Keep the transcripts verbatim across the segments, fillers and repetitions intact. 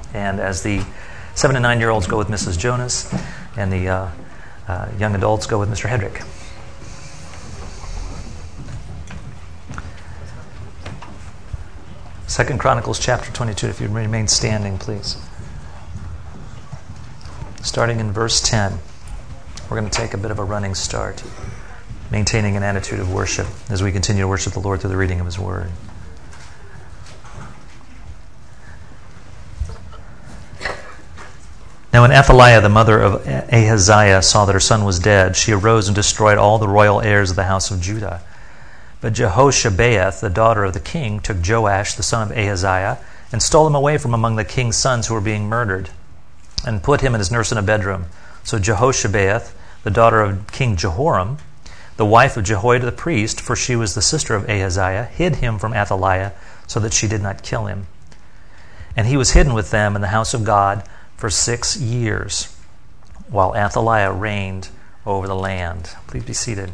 And as the seven and nine-year-olds go with Missus Jonas, and the uh, uh, young adults go with Mister Hedrick. Second Chronicles chapter twenty-two, if you remain standing, please. Starting in verse ten, we're going to take a bit of a running start, maintaining an attitude of worship as we continue to worship the Lord through the reading of His Word. Now when Athaliah, the mother of Ahaziah, saw that her son was dead, she arose and destroyed all the royal heirs of the house of Judah. But Jehoshabeath, the daughter of the king, took Joash, the son of Ahaziah, and stole him away from among the king's sons who were being murdered, and put him and his nurse in a bedroom. So Jehoshabeath, the daughter of King Jehoram, the wife of Jehoiada the priest, for she was the sister of Ahaziah, hid him from Athaliah, so that she did not kill him. And he was hidden with them in the house of God for six years, while Athaliah reigned over the land. Please be seated.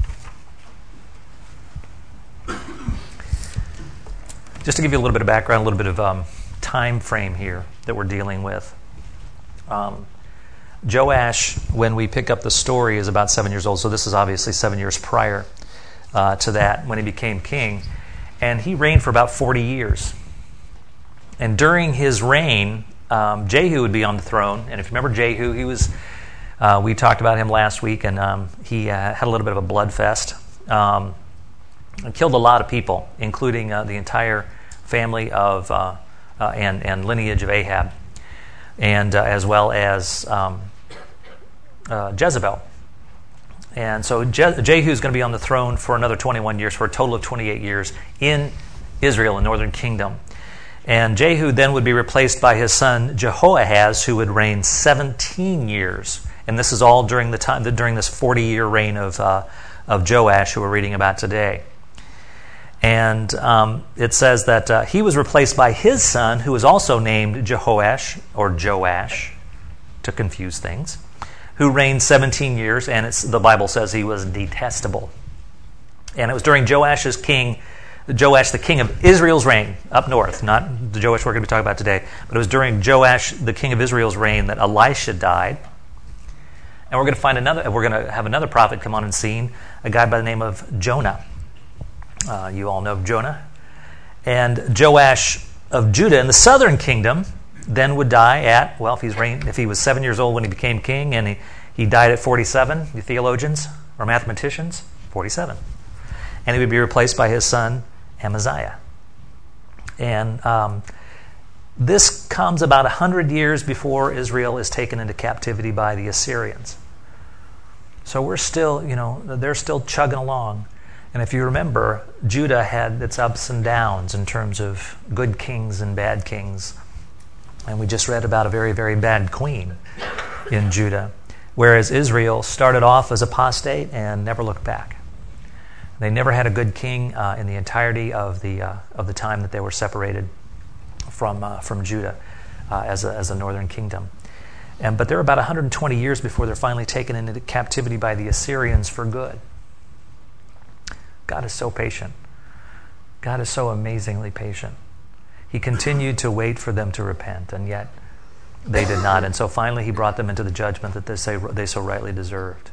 Just to give you a little bit of background, a little bit of um, time frame here that we're dealing with. Um, Joash, when we pick up the story, is about seven years old, so this is obviously seven years prior uh, to that when he became king. And he reigned for about forty years. And during his reign, um, Jehu would be on the throne. And if you remember Jehu, he was, uh, we talked about him last week, and um, he uh, had a little bit of a blood fest. Um, and killed a lot of people, including uh, the entire family of uh, uh, and, and lineage of Ahab, and uh, as well as um, uh, Jezebel. And so Je- Jehu is going to be on the throne for another twenty-one years, for a total of twenty-eight years in Israel, the northern kingdom. And Jehu then would be replaced by his son Jehoahaz, who would reign seventeen years. And this is all during the time during this forty-year reign of uh, of Joash, who we're reading about today. And um, it says that uh, he was replaced by his son, who was also named Jehoash, or Joash, to confuse things, who reigned seventeen years, and it's, the Bible says he was detestable. And it was during Joash's king, Joash, the king of Israel's reign, up north, not the Joash we're going to be talking about today, but it was during Joash, the king of Israel's reign, that Elisha died. And we're going to find another, we're going to have another prophet come on the scene, a guy by the name of Jonah. Uh, you all know Jonah. And Joash of Judah in the southern kingdom then would die at, well, if he's reigned, if he was seven years old when he became king, and he, he died at forty-seven, you theologians or mathematicians, forty-seven. And he would be replaced by his son, Amaziah. And um, this comes about one hundred years before Israel is taken into captivity by the Assyrians. So we're still, you know, they're still chugging along. And if you remember, Judah had its ups and downs in terms of good kings and bad kings. And we just read about a very, very bad queen in Judah. Whereas Israel started off as apostate and never looked back. They never had a good king uh, in the entirety of the uh, of the time that they were separated from uh, from Judah uh, as a, as a northern kingdom. And but they're about one hundred twenty years before they're finally taken into captivity by the Assyrians for good. God is so patient. God is so amazingly patient. He continued to wait for them to repent, and yet they did not. And so finally he brought them into the judgment that they, say, they so rightly deserved.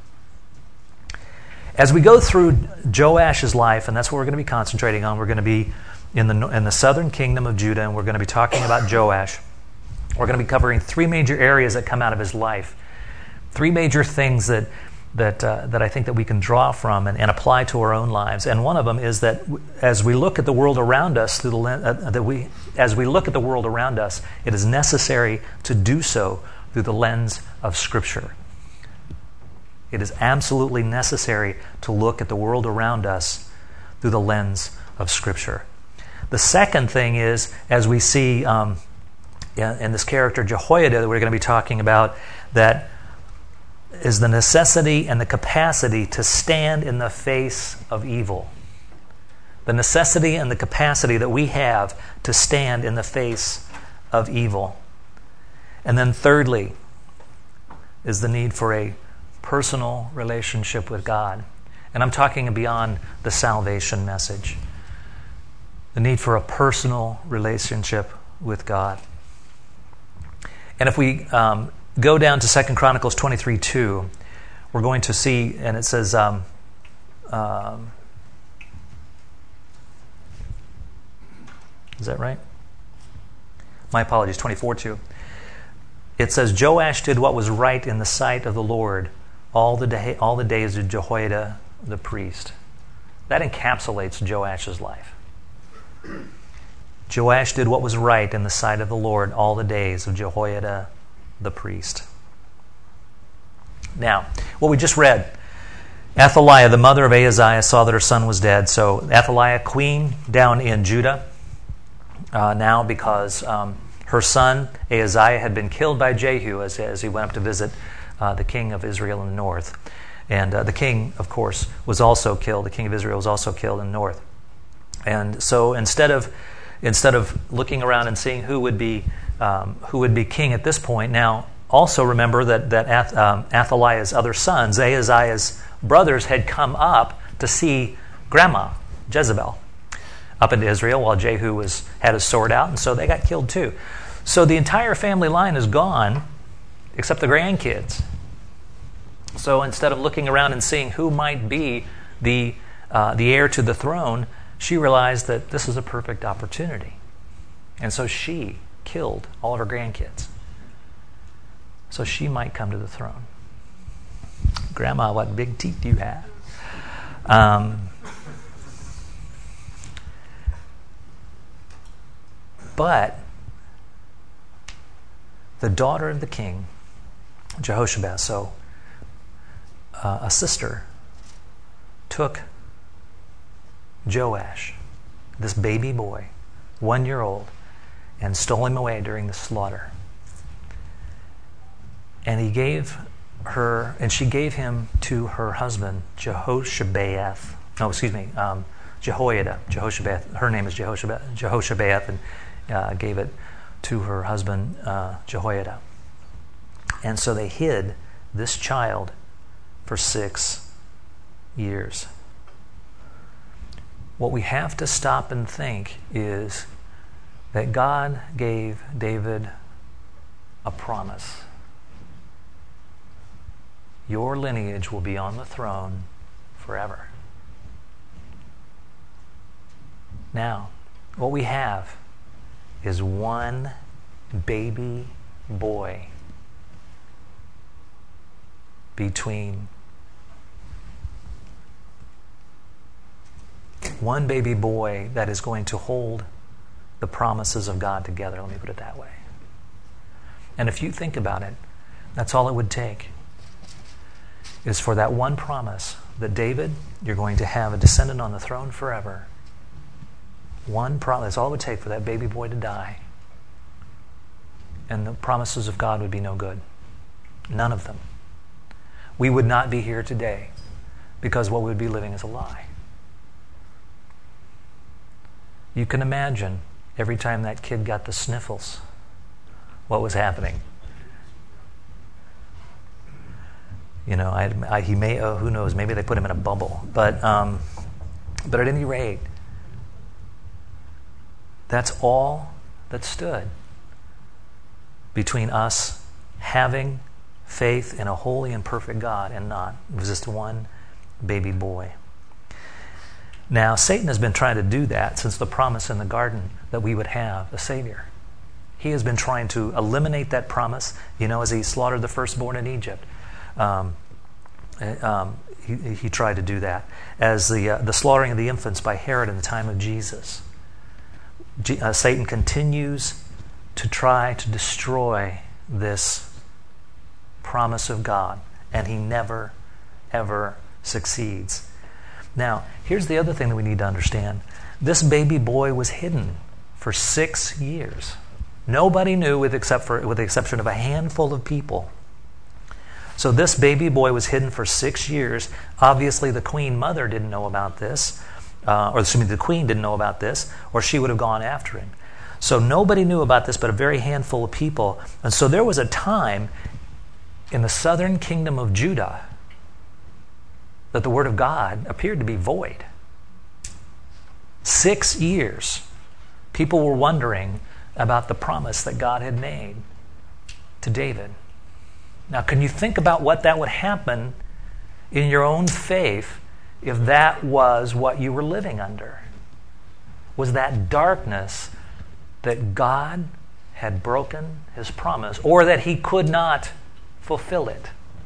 As we go through Joash's life, and that's what we're going to be concentrating on, we're going to be in the, in the southern kingdom of Judah, and we're going to be talking about Joash. We're going to be covering three major areas that come out of his life. Three major things that that uh, that I think that we can draw from and, and apply to our own lives. And one of them is that as we look at the world around us, through the lens, uh, that we as we look at the world around us, it is necessary to do so through the lens of Scripture. It is absolutely necessary to look at the world around us through the lens of Scripture. The second thing is, as we see um, in, in this character Jehoiada that we're going to be talking about, that is the necessity and the capacity to stand in the face of evil. The necessity and the capacity that we have to stand in the face of evil. And then thirdly is the need for a personal relationship with God. And I'm talking beyond the salvation message. The need for a personal relationship with God. And if we um, go down to Second Chronicles twenty-three two, we're going to see, and it says, um, um, is that right? My apologies, twenty-four two. It says, Joash did what was right in the sight of the Lord all the day, all the days of Jehoiada the priest. That encapsulates Joash's life. Joash did what was right in the sight of the Lord all the days of Jehoiada the priest. Now, what we just read, Athaliah, the mother of Ahaziah, saw that her son was dead. So Athaliah, queen down in Judah, uh, now because um, her son Ahaziah had been killed by Jehu as, as he went up to visit uh, the king of Israel in the north. And uh, the king, of course, was also killed. The king of Israel was also killed in the north. And so instead of instead of looking around and seeing who would be um, who would be king at this point, now also remember that that Ath, um, Athaliah's other sons, Ahaziah's brothers, had come up to see Grandma Jezebel up into Israel while Jehu was had his sword out, and so they got killed too. So the entire family line is gone, except the grandkids. So instead of looking around and seeing who might be the uh, the heir to the throne, she realized that this is a perfect opportunity. And so she killed all of her grandkids, so she might come to the throne. Grandma, what big teeth do you have? Um, but the daughter of the king, Jehoshabeth, so uh, a sister, took Joash, this baby boy, one year old, and stole him away during the slaughter. And he gave her, and she gave him to her husband, Jehoshabeath. No, excuse me, um, Jehoiada. Jehoshabeath. Her name is Jehoshabeath. Jehoshabeath, and uh, gave it to her husband, uh, Jehoiada. And so they hid this child for six years. What we have to stop and think is that God gave David a promise. Your lineage will be on the throne forever. Now, what we have is one baby boy between one baby boy that is going to hold the promises of God together. Let me put it that way. And if you think about it, that's all it would take, is for that one promise that David, you're going to have a descendant on the throne forever. One promise, that's all it would take for that baby boy to die. And the promises of God would be no good. None of them. We would not be here today because what we would be living is a lie. You can imagine every time that kid got the sniffles, what was happening. You know, I, I, he may, oh, who knows, maybe they put him in a bubble. But, um, but at any rate, that's all that stood between us having faith in a holy and perfect God and not. It was just one baby boy. Now, Satan has been trying to do that since the promise in the garden that we would have a Savior. He has been trying to eliminate that promise, you know, as he slaughtered the firstborn in Egypt. Um, um, he, he tried to do that. As the, uh, the slaughtering of the infants by Herod in the time of Jesus. G- uh, Satan continues to try to destroy this promise of God, and he never, ever succeeds. Now, here's the other thing that we need to understand. This baby boy was hidden for six years. Nobody knew, with, except for, with the exception of a handful of people. So this baby boy was hidden for six years. Obviously, the queen mother didn't know about this, uh, or excuse me, the queen didn't know about this, or she would have gone after him. So nobody knew about this but a very handful of people. And so there was a time in the southern kingdom of Judah that the word of God appeared to be void. Six years, people were wondering about the promise that God had made. to David. Now, can you think about what that would happen in your own faith if that was what you were living under? Was that darkness that God had broken his promise, or that he could not fulfill it?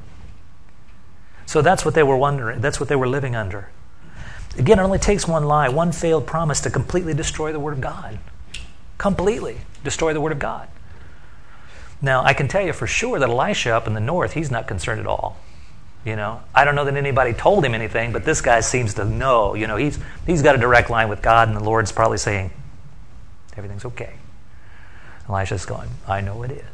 So that's what they were wondering. That's what they were living under. Again, it only takes one lie, one failed promise to completely destroy the Word of God. Completely destroy the Word of God. Now, I can tell you for sure that Elisha up in the north, he's not concerned at all. You know, I don't know that anybody told him anything, but this guy seems to know. You know, he's he's got a direct line with God, and the Lord's probably saying, everything's okay. Elisha's going, I know it is.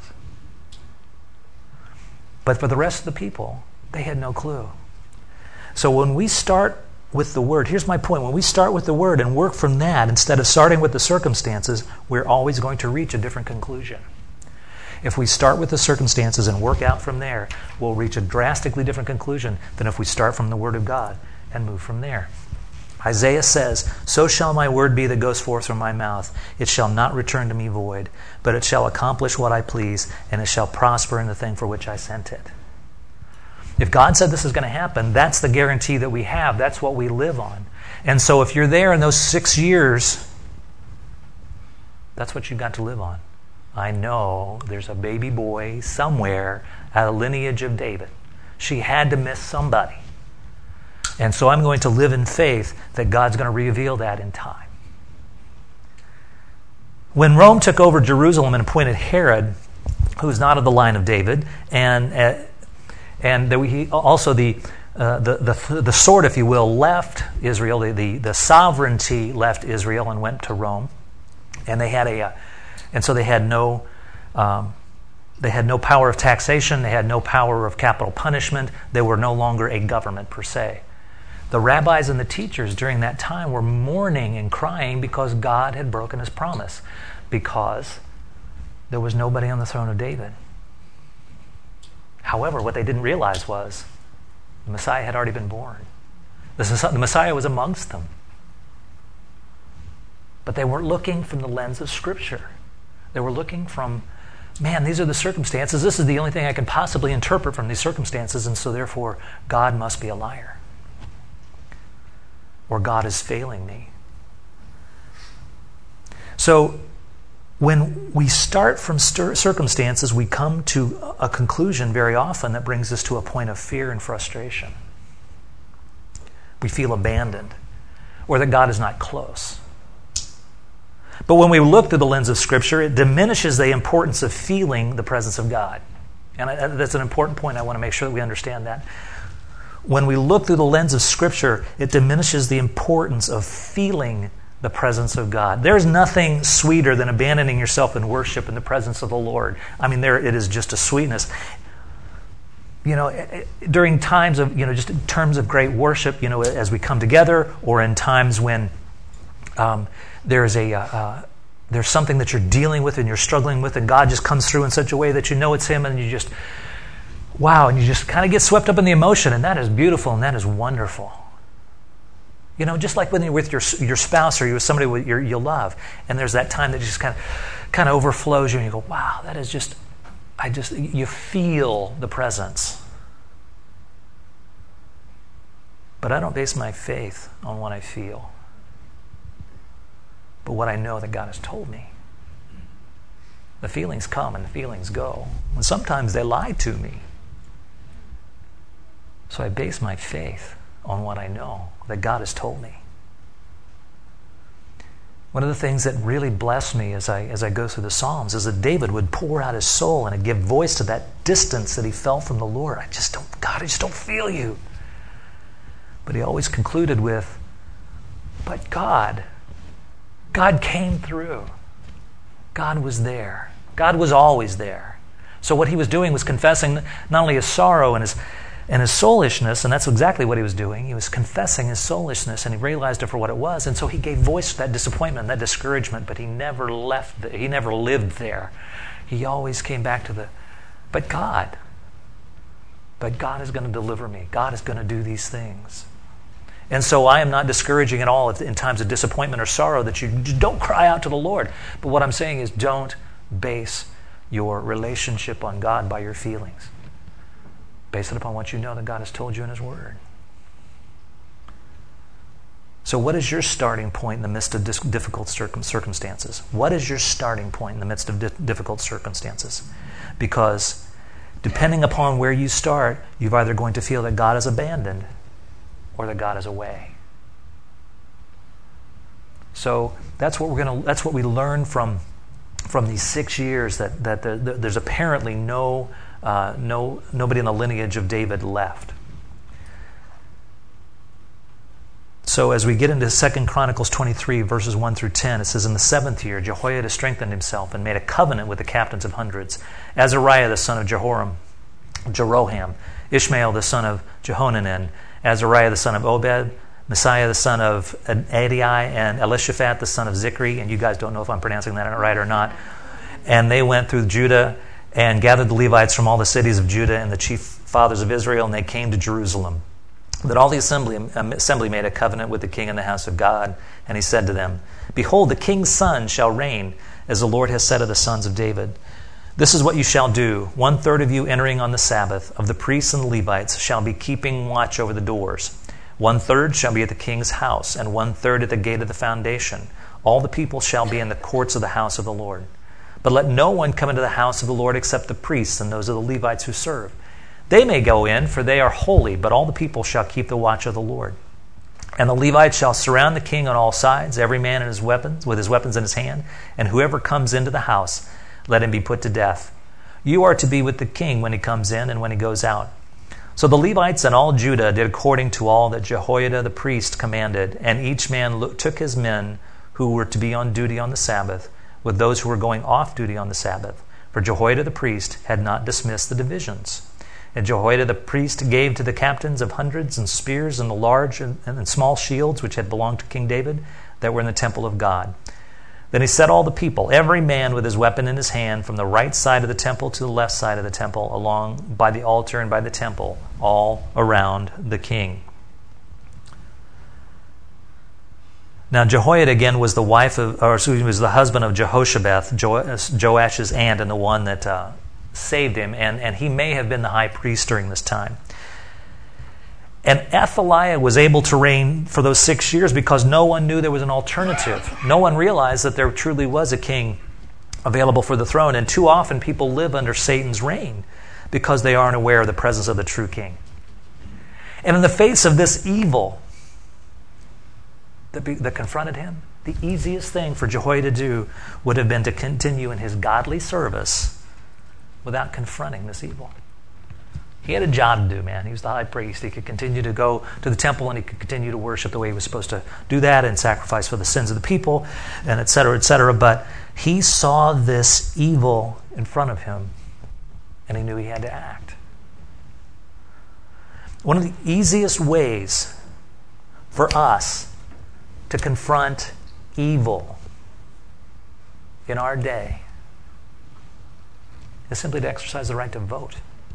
But for the rest of the people, they had no clue. So when we start with the Word, here's my point. When we start with the Word and work from that, instead of starting with the circumstances, we're always going to reach a different conclusion. If we start with the circumstances and work out from there, we'll reach a drastically different conclusion than if we start from the Word of God and move from there. Isaiah says, so shall my word be that goes forth from my mouth. It shall not return to me void, but it shall accomplish what I please, and it shall prosper in the thing for which I sent it. If God said this is going to happen, that's the guarantee that we have. That's what we live on. And so if you're there in those six years, that's what you've got to live on. I know there's a baby boy somewhere out of the lineage of David. She had to miss somebody. And so I'm going to live in faith that God's going to reveal that in time. When Rome took over Jerusalem and appointed Herod, who was not of the line of David, and uh, and there, he, also the, uh, the the the sword, if you will, left Israel. The, the the sovereignty left Israel and went to Rome, and they had a uh, and so they had no. Um, They had no power of taxation. They had no power of capital punishment. They were no longer a government per se. The rabbis and the teachers during that time were mourning and crying because God had broken his promise, because there was nobody on the throne of David. However, what they didn't realize was the Messiah had already been born. The Messiah was amongst them. But they weren't looking from the lens of Scripture. They were looking from, man, these are the circumstances. This is the only thing I can possibly interpret from these circumstances, and so therefore God must be a liar. Or God is failing me. So when we start from stir- circumstances, we come to a conclusion very often that brings us to a point of fear and frustration. We feel abandoned, or that God is not close. But when we look through the lens of Scripture, it diminishes the importance of feeling the presence of God. And I, that's an important point. I want to make sure that we understand that. When we look through the lens of Scripture, it diminishes the importance of feeling the presence of God. There's nothing sweeter than abandoning yourself in worship in the presence of the Lord. I mean, there it is just a sweetness. You know, during times of, you know, just in terms of great worship, you know, as we come together, or in times when um, there's a uh, there's something that you're dealing with and you're struggling with, and God just comes through in such a way that you know it's Him, and you just, wow, and you just kind of get swept up in the emotion, and that is beautiful and that is wonderful. You know, just like when you're with your your spouse or you're with somebody you you love, and there's that time that just kind of kind of overflows you, and you go, wow, that is just, I just, you feel the presence. But I don't base my faith on what I feel, but what I know that God has told me. The feelings come and the feelings go, and sometimes they lie to me. So I base my faith on what I know that God has told me. One of the things that really blessed me as I as I go through the Psalms is that David would pour out his soul and give voice to that distance that he felt from the Lord. I just don't, God, I just don't feel you. But he always concluded with, but God, God came through. God was there. God was always there. So what he was doing was confessing not only his sorrow and his and his soulishness, and that's exactly what he was doing. He was confessing his soulishness, and he realized it for what it was, and so he gave voice to that disappointment, that discouragement, but he never left, the, he never lived there. He always came back to the, but God, but God is going to deliver me. God is going to do these things. And so I am not discouraging at all in times of disappointment or sorrow that you don't cry out to the Lord. But what I'm saying is, don't base your relationship on God by your feelings. Base it upon what you know that God has told you in His Word. So what is your starting point in the midst of difficult circumstances? What is your starting point in the midst of difficult circumstances? Because depending upon where you start, you're either going to feel that God is abandoned or that God is away. So that's what we're going to. That's what we learn from from these six years. That that the, the, there's apparently no uh, no nobody in the lineage of David left. So as we get into Second Chronicles twenty-three, verses one through ten, it says, "In the seventh year, Jehoiada strengthened himself and made a covenant with the captains of hundreds. Azariah the son of Jehoram, Jeroham, Ishmael the son of Jehonanan, Azariah the son of Obed, Messiah the son of Adai, and Elishaphat the son of Zikri." And you guys don't know if I'm pronouncing that right or not. "And they went through Judah and gathered the Levites from all the cities of Judah and the chief fathers of Israel, and they came to Jerusalem. That all the assembly, assembly made a covenant with the king in the house of God. And he said to them, 'Behold, the king's son shall reign, as the Lord has said of the sons of David. This is what you shall do. One third of you entering on the Sabbath, of the priests and the Levites, shall be keeping watch over the doors. One third shall be at the king's house, and one third at the gate of the foundation. All the people shall be in the courts of the house of the Lord. But let no one come into the house of the Lord except the priests and those of the Levites who serve. They may go in, for they are holy, but all the people shall keep the watch of the Lord. And the Levites shall surround the king on all sides, every man in his weapons, with his weapons in his hand, and whoever comes into the house, let him be put to death. You are to be with the king when he comes in and when he goes out.' So the Levites and all Judah did according to all that Jehoiada the priest commanded, and each man took his men who were to be on duty on the Sabbath, with those who were going off duty on the Sabbath. For Jehoiada the priest had not dismissed the divisions. And Jehoiada the priest gave to the captains of hundreds and spears and the large and, and small shields which had belonged to King David that were in the temple of God. Then he set all the people, every man with his weapon in his hand, from the right side of the temple to the left side of the temple, along by the altar and by the temple, all around the king." Now Jehoiada again was the wife of, or excuse me, was the husband of Jehoshabeth, Joash's aunt, and the one that uh, saved him, and, and he may have been the high priest during this time. And Athaliah was able to reign for those six years because no one knew there was an alternative. No one realized that there truly was a king available for the throne, and too often people live under Satan's reign because they aren't aware of the presence of the true king. And in the face of this evil that, be, that confronted him, the easiest thing for Jehoiada to do would have been to continue in his godly service without confronting this evil. He had a job to do, man. He was the high priest. He could continue to go to the temple and he could continue to worship the way he was supposed to do that and sacrifice for the sins of the people, and et cetera, et cetera. But he saw this evil in front of him and he knew he had to act. One of the easiest ways for us to confront evil in our day is simply to exercise the right to vote.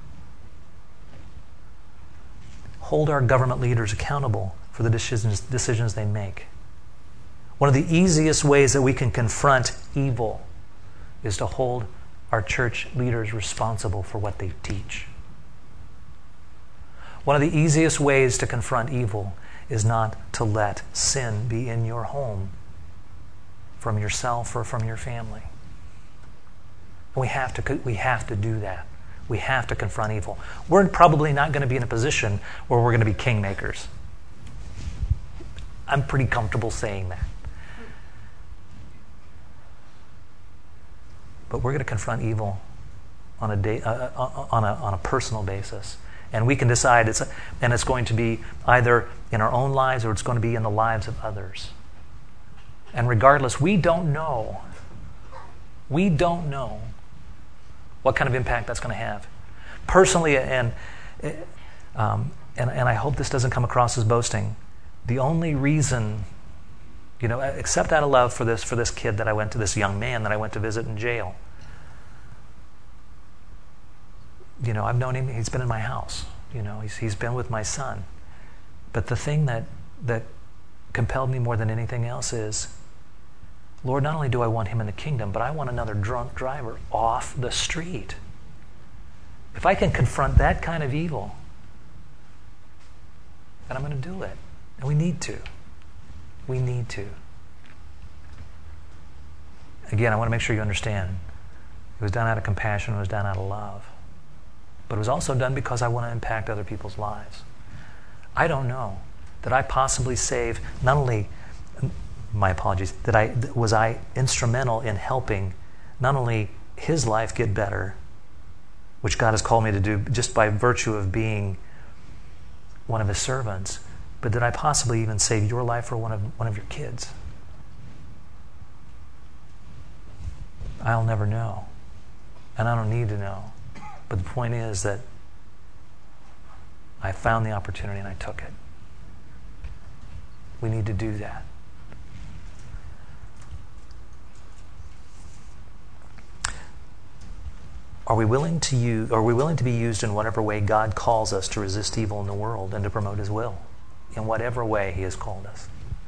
Hold our government leaders accountable for the decisions, decisions they make. One of the easiest ways that we can confront evil is to hold our church leaders responsible for what they teach. One of the easiest ways to confront evil is not to let sin be in your home from yourself or from your family. We have to, we have to do that. We have to confront evil. We're probably not going to be in a position where we're going to be kingmakers. I'm pretty comfortable saying that. But we're going to confront evil on a day, uh, on a on a personal basis, and we can decide it's and it's going to be either in our own lives or it's going to be in the lives of others. And regardless, we don't know. We don't know what kind of impact that's going to have. Personally, and um, and and I hope this doesn't come across as boasting, the only reason, you know, except out of love for this for this kid that I went to, this young man that I went to visit in jail. You know, I've known him, he's been in my house. You know, he's he's been with my son. But the thing that that compelled me more than anything else is Lord, not only do I want him in the kingdom, but I want another drunk driver off the street. If I can confront that kind of evil, then I'm going to do it. And we need to. We need to. Again, I want to make sure you understand. It was done out of compassion. It was done out of love. But it was also done because I want to impact other people's lives. I don't know that I possibly saved, not only, my apologies, that I was I instrumental in helping not only his life get better, which God has called me to do just by virtue of being one of his servants, but did I possibly even save your life or one of one of your kids? I'll never know. And I don't need to know. But the point is that I found the opportunity and I took it. We need to do that. Are we willing to use, are we willing to be used in whatever way God calls us to resist evil in the world and to promote his will? In whatever way he has called us.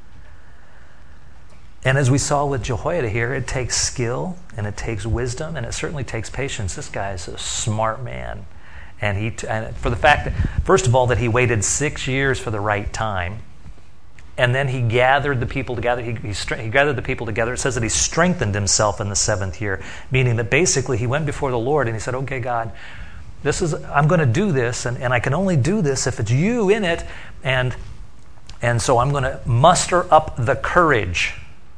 And as we saw with Jehoiada here, it takes skill and it takes wisdom and it certainly takes patience. This guy is a smart man. And he, and for the fact that, first of all, that he waited six years for the right time. And then he gathered the people together. He, he, he gathered the people together. It says that he strengthened himself in the seventh year, meaning that basically he went before the Lord and he said, okay, God, this is, I'm going to do this, and, and I can only do this if it's you in it. And, and so I'm going to muster up the courage.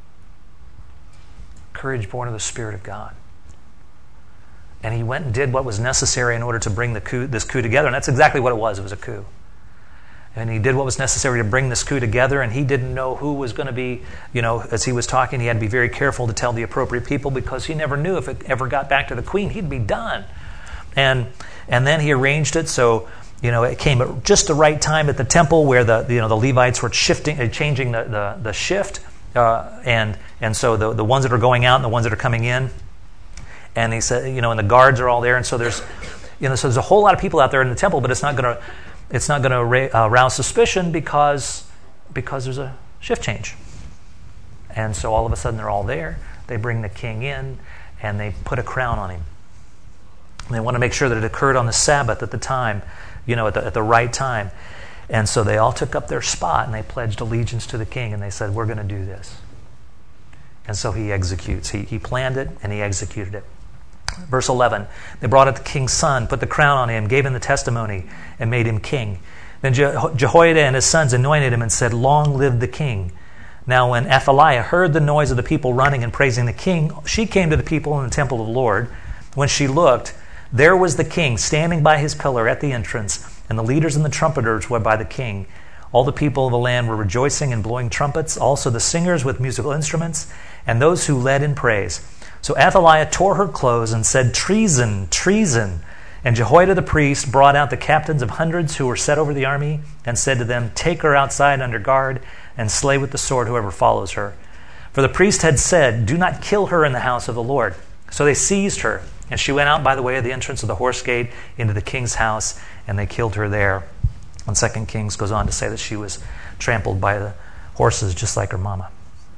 Courage born of the Spirit of God. And he went and did what was necessary in order to bring the coup, this coup together. And that's exactly what it was. It was a coup. And he did what was necessary to bring this coup together, and he didn't know who was going to be, you know, as he was talking, he had to be very careful to tell the appropriate people because he never knew if it ever got back to the queen, he'd be done. And and then he arranged it so, you know, it came at just the right time at the temple where the, you know, the Levites were shifting, uh, changing the, the, the shift, uh, and and so the, the ones that are going out and the ones that are coming in, and he said, you know, and the guards are all there, and so there's, you know, so there's a whole lot of people out there in the temple, but it's not going to It's not going to ra- uh, rouse suspicion because because there's a shift change. And so all of a sudden they're all there. They bring the king in and they put a crown on him. And they want to make sure that it occurred on the Sabbath at the time, you know, at the, at the right time. And so they all took up their spot and they pledged allegiance to the king and they said, we're going to do this. And so he executes. He, he planned it and he executed it. Verse eleven, they brought out the king's son, put the crown on him, gave him the testimony, and made him king. Then Je- Jehoiada and his sons anointed him and said, long live the king. Now when Athaliah heard the noise of the people running and praising the king, she came to the people in the temple of the Lord. When she looked, there was the king standing by his pillar at the entrance, and the leaders and the trumpeters were by the king. All the people of the land were rejoicing and blowing trumpets, also the singers with musical instruments, and those who led in praise. So Athaliah tore her clothes and said, treason, treason. And Jehoiada the priest brought out the captains of hundreds who were set over the army and said to them, take her outside under guard and slay with the sword whoever follows her. For the priest had said, do not kill her in the house of the Lord. So they seized her, and she went out by the way of the entrance of the horse gate into the king's house, and they killed her there. And Second Kings goes on to say that she was trampled by the horses just like her mama.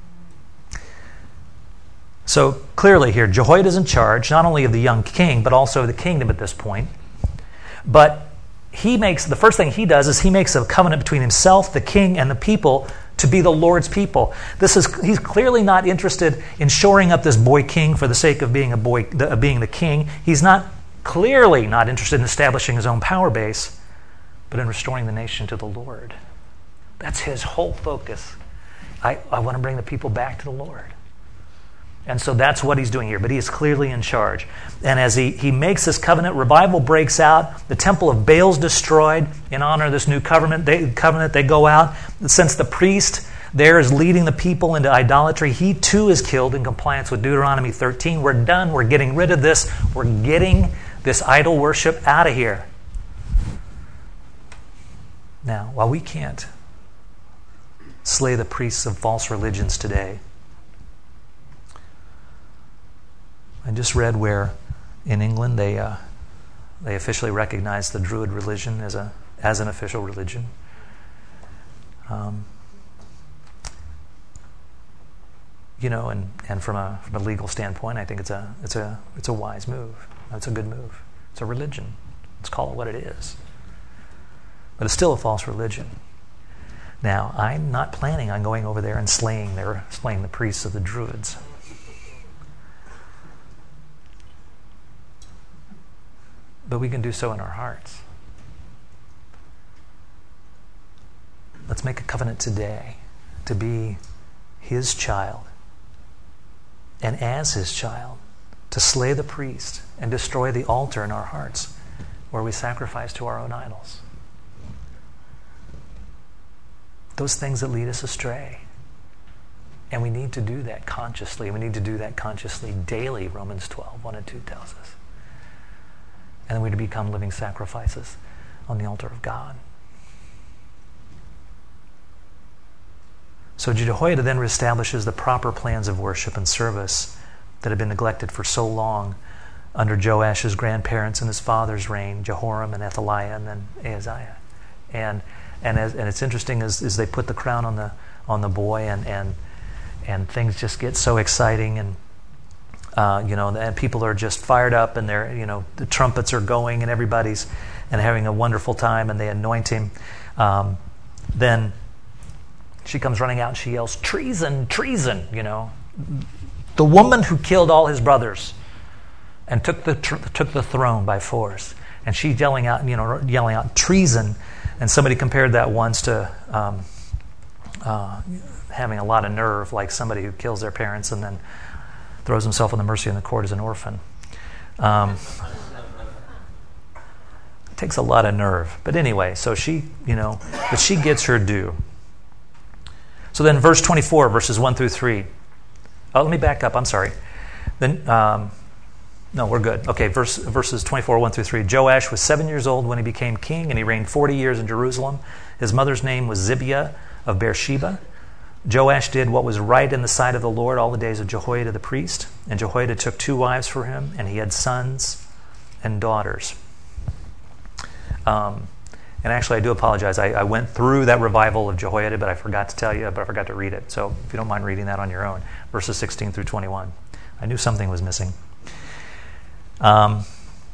So clearly here, Jehoiada is in charge, not only of the young king, but also of the kingdom at this point. But he makes, the first thing he does is he makes a covenant between himself, the king, and the people to be the Lord's people. This is, he's clearly not interested in shoring up this boy king for the sake of being a boy, of being the king. He's not, clearly not interested in establishing his own power base, but in restoring the nation to the Lord. That's his whole focus. I, I want to bring the people back to the Lord. And so that's what he's doing here. But he is clearly in charge. And as he, he makes this covenant, revival breaks out. The temple of Baal's destroyed in honor of this new covenant. They, covenant, they go out. Since the priest there is leading the people into idolatry, he too is killed in compliance with Deuteronomy thirteen. We're done. We're getting rid of this. We're getting this idol worship out of here. Now, while we can't slay the priests of false religions today, I just read where in England they uh, they officially recognize the Druid religion as a as an official religion. Um, you know, and, and from a from a legal standpoint, I think it's a it's a it's a wise move. It's a good move. It's a religion. Let's call it what it is. But it's still a false religion. Now, I'm not planning on going over there and slaying their slaying the priests of the Druids. But we can do so in our hearts. Let's make a covenant today to be his child, and as his child, to slay the priest and destroy the altar in our hearts where we sacrifice to our own idols. Those things that lead us astray. And we need to do that consciously. We need to do that consciously daily, Romans twelve, one and two tells us. And then we're to become living sacrifices on the altar of God. So Jehoiada then reestablishes the proper plans of worship and service that had been neglected for so long under Joash's grandparents and his father's reign, Jehoram and Athaliah and then Ahaziah. And and as, and it's interesting as, as they put the crown on the on the boy and and and things just get so exciting and uh, you know and people are just fired up and they're you know the trumpets are going and everybody's and having a wonderful time and they anoint him. Um, then she comes running out and she yells, "Treason, treason!" You know, the woman who killed all his brothers and took the tr- took the throne by force, and she's yelling out, you know, yelling out treason. And somebody compared that once to um, uh, having a lot of nerve, like somebody who kills their parents and then throws himself on the mercy of the court as an orphan. Um, it takes a lot of nerve, but anyway, so she, you know, but she gets her due. So then, verse twenty-four, verses one through three. Oh, let me back up. I'm sorry. Then. Um, No, we're good. Okay, verse, verses twenty-four, one through three. Joash was seven years old when he became king, and he reigned forty years in Jerusalem. His mother's name was Zibiah of Beersheba. Joash did what was right in the sight of the Lord all the days of Jehoiada the priest. And Jehoiada took two wives for him, and he had sons and daughters. Um, and actually, I do apologize. I, I went through that revival of Jehoiada, but I forgot to tell you, but I forgot to read it. So if you don't mind reading that on your own, verses sixteen through twenty-one. I knew something was missing. Um,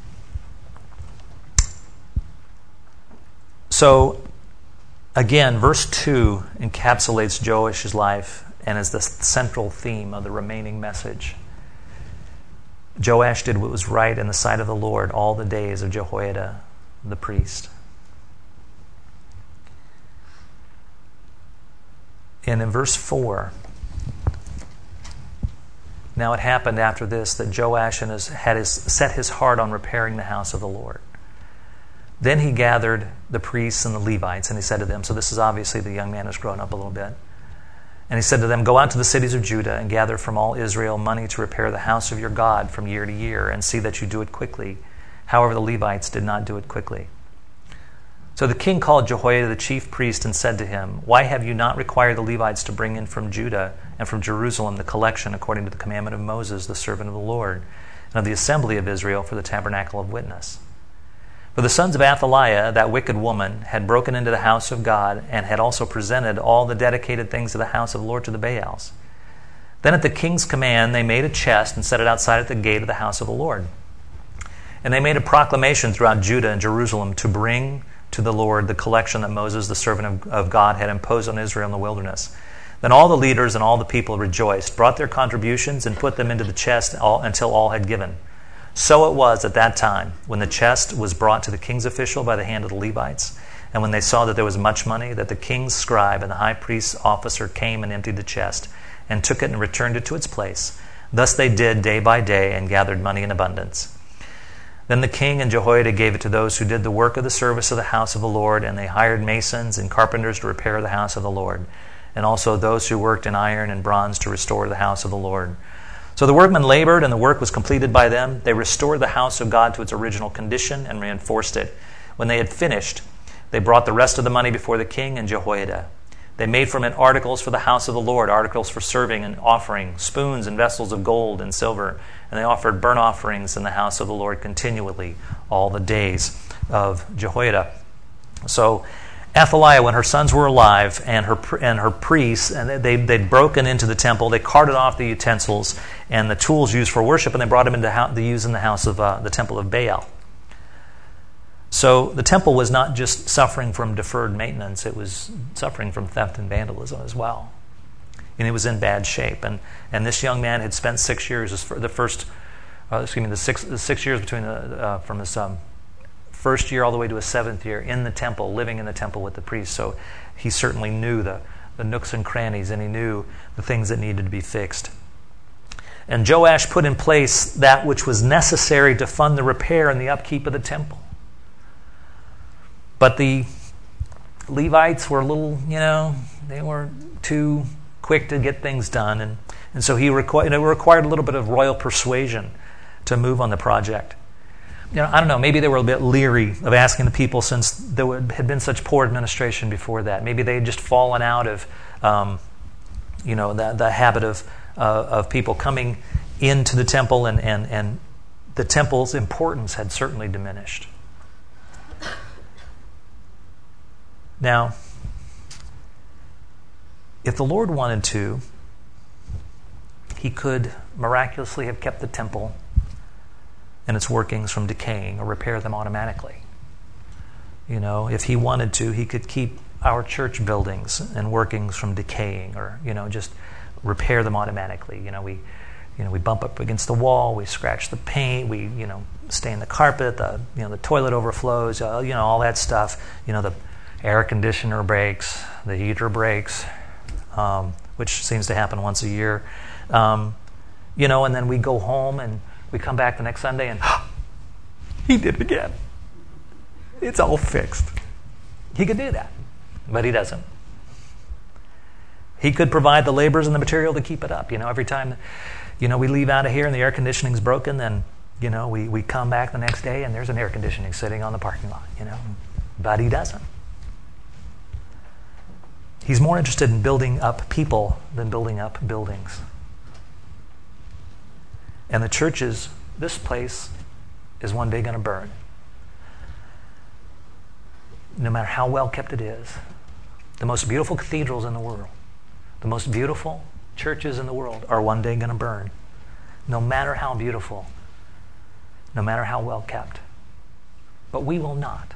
so, again, verse two encapsulates Joash's life and is the central theme of the remaining message. Joash did what was right in the sight of the Lord all the days of Jehoiada the priest. And in verse four, now it happened after this that Joash and his, had his, set his heart on repairing the house of the Lord. Then he gathered the priests and the Levites, and he said to them, so this is obviously the young man has grown up a little bit. And he said to them, go out to the cities of Judah and gather from all Israel money to repair the house of your God from year to year, and see that you do it quickly. However, the Levites did not do it quickly. So the king called Jehoiada the chief priest and said to him, why have you not required the Levites to bring in from Judah and from Jerusalem the collection according to the commandment of Moses, the servant of the Lord, and of the assembly of Israel for the tabernacle of witness? For the sons of Athaliah, that wicked woman, had broken into the house of God and had also presented all the dedicated things of the house of the Lord to the Baals. Then at the king's command they made a chest and set it outside at the gate of the house of the Lord. And they made a proclamation throughout Judah and Jerusalem to bring to the Lord the collection that Moses, the servant of, of God, had imposed on Israel in the wilderness. Then all the leaders and all the people rejoiced, brought their contributions, and put them into the chest all, until all had given. So it was at that time, when the chest was brought to the king's official by the hand of the Levites, and when they saw that there was much money, that the king's scribe and the high priest's officer came and emptied the chest, and took it and returned it to its place. Thus they did day by day, and gathered money in abundance. Then the king and Jehoiada gave it to those who did the work of the service of the house of the Lord, and they hired masons and carpenters to repair the house of the Lord, and also those who worked in iron and bronze to restore the house of the Lord. So the workmen labored, and the work was completed by them. They restored the house of God to its original condition and reinforced it. When they had finished, they brought the rest of the money before the king and Jehoiada. They made from it articles for the house of the Lord, articles for serving and offering, spoons and vessels of gold and silver, and they offered burnt offerings in the house of the Lord continually all the days of Jehoiada. So Athaliah, when her sons were alive, and her and her priests, and they they'd broken into the temple, they carted off the utensils and the tools used for worship, and they brought them into ho- the use in the house of uh, the temple of Baal. So the temple was not just suffering from deferred maintenance; it was suffering from theft and vandalism as well, and it was in bad shape. And and this young man had spent six years, the first, uh, excuse me, the six the six years between the uh, from his um, first year all the way to his seventh year in the temple, living in the temple with the priests. So he certainly knew the, the nooks and crannies, and he knew the things that needed to be fixed. And Joash put in place that which was necessary to fund the repair and the upkeep of the temple. But the Levites were a little, you know, they were too quick to get things done. And, and so he required, it required a little bit of royal persuasion to move on the project. You know, I don't know, maybe they were a bit leery of asking the people since there had been such poor administration before that. Maybe they had just fallen out of, um, you know, the, the habit of uh, of people coming into the temple, and, and, and the temple's importance had certainly diminished. Now, if the Lord wanted to, he could miraculously have kept the temple and its workings from decaying, or repair them automatically. You know, if he wanted to, he could keep our church buildings and workings from decaying, or, you know, just repair them automatically. You know, we, you know, we bump up against the wall, we scratch the paint, we, you know, stain the carpet, the, you know, the toilet overflows, uh, you know, all that stuff. You know, the air conditioner breaks, the heater breaks, um, which seems to happen once a year. Um, you know, and then we go home and we come back the next Sunday and he did it again. It's all fixed. He could do that, but he doesn't. He could provide the laborers and the material to keep it up. You know, every time, you know, we leave out of here and the air conditioning's broken, then, you know, we, we come back the next day and there's an air conditioning sitting on the parking lot, you know. But he doesn't. He's more interested in building up people than building up buildings. And the churches, this place is one day going to burn. No matter how well kept it is. The most beautiful cathedrals in the world, the most beautiful churches in the world are one day going to burn. No matter how beautiful, no matter how well kept. But we will not.